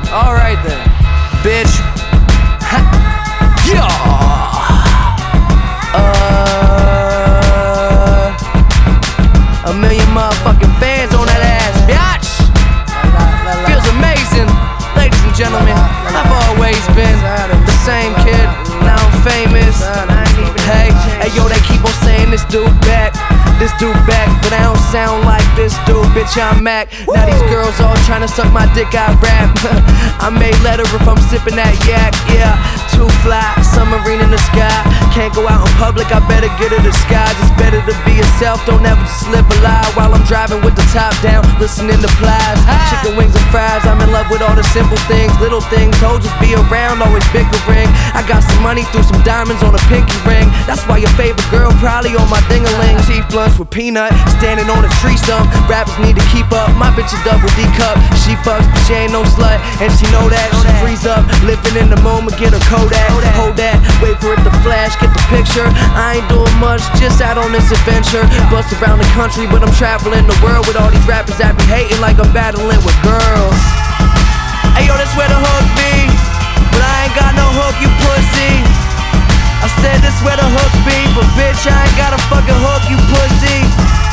Alright then, bitch. Yeah. A million motherfucking fans on that ass, bitch. Feels amazing, ladies and gentlemen. I've always been the same kid, now I'm famous. Hey, yo, they keep on saying this dude back, but I don't sound like this dude, bitch, I'm Mac. Now these girls all tryna suck my dick, I rap. I may let her if I'm sipping that yak, yeah. Too fly, submarine in the sky. Can't go out in public, I better get a disguise. It's better to be yourself, don't ever just live a lie. While I'm driving with the top down, listening to Plies. Chicken wings and fries, I'm in love with all the simple things. Little things, hoes just be around, always bickering. I got some money, threw some diamonds on a pinky ring. That's why your favorite girl probably on my ding-a-ling. Cheap blunts with peanut, standing on a tree stump. Rappers need to keep up, my bitch a double D cup. She fucks, but she ain't no slut, and she know that. She freeze up, living in the moment, get her Kodak. Hold that, wait for it to flash, get the picture. I ain't doing much, just out on this adventure. Bust around the country, but I'm traveling the world with all these rappers that be hating like I'm battling with girls. Hey yo, that's where the hook be, but I ain't got no hook, you pussy. I said this where the hook be, but bitch, I ain't got a fucking hook, you pussy.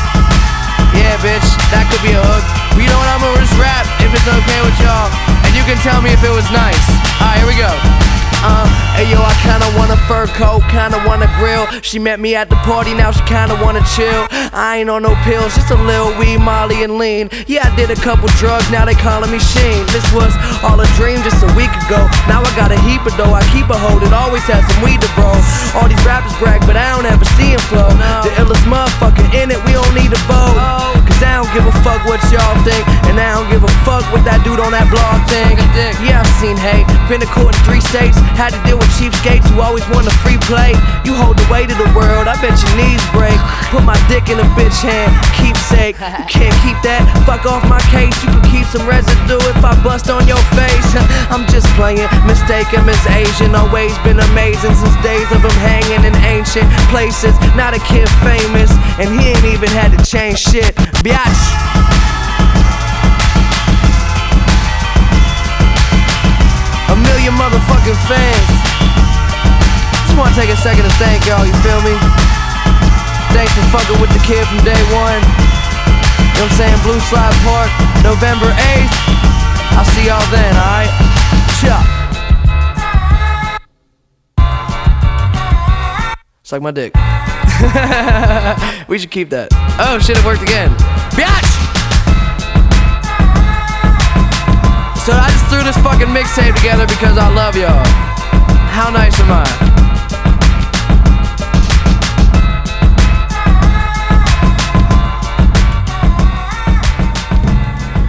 Yeah, bitch, that could be a hook. But you know what, I'm gonna just rap if it's okay with y'all, and you can tell me if it was nice. Alright, here we go. Hey yo, I kinda want a fur coat, kinda want a grill. She met me at the party, now she kinda wanna chill. I ain't on no pills, just a little weed, Molly and lean. Yeah, I did a couple drugs, now they calling me Sheen. This was all a dream just a week ago. Now I got a heap of dough, I keep a hold, it always has some weed to roll. All these rappers brag, but I don't ever see him flow. The illest motherfucker in it, we don't need a vote. Cause I don't give a fuck what y'all think, and I don't give a fuck what that dude on that blog think. Yeah, I've seen hate, been to court in 3 states. Had to deal with cheapskates who always want a free play. You hold the weight of the world, I bet your knees break. Put my dick in a bitch hand, keepsake. You can't keep that, fuck off my case. You can keep some residue if I bust on your face. I'm just playing, mistake him as Asian. Always been amazing since days of him hanging in ancient places. Not a kid famous, and he ain't even had to change shit. Biatch. A million motherfucking fans. Just wanna take a second to thank y'all, you feel me? Thanks for fucking with the kid from day one. You know what I'm saying? Blue Slide Park, November 8th. I'll see y'all then, alright? Chuck. Suck my dick. We should keep that. Oh shit, it worked again. Biatch! So I just threw this fucking mixtape together because I love y'all. How nice am I?